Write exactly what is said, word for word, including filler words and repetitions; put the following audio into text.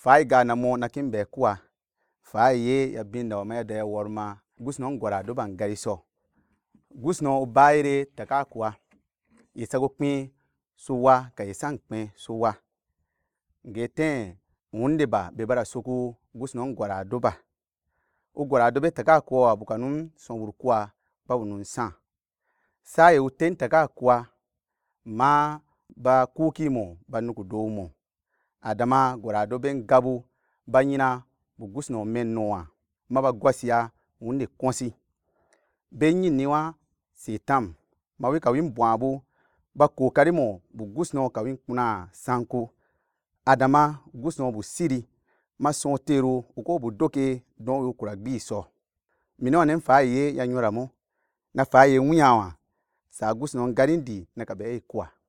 Fai ga namo na kimbe kuwa fai ye ya binda wa ma da ya worma gusno gora do ban gaiso gusno ubayire taka kuwa isagu kpin suwa ka isan kpin suwa gete wunde ba bebara suku gusno gora doba ugora dobe taka kuwa bukanum sonwuru kuwa bawunum sa saye uten taka kuwa ma ba kukimo ba nugu domo adama gora doben gabu ba yina bu gusno mennuwa maba gwasiya wunde konsi ben yinniwa setam mawi kawin buabu ba kokarimo bu gusno kawin kuna sanku adama gusno bu siri maso teru uko bu doke don ukura gbiso minonen faye ya yoramo na faye wiyawa sa gusno garindi nakabe kuwa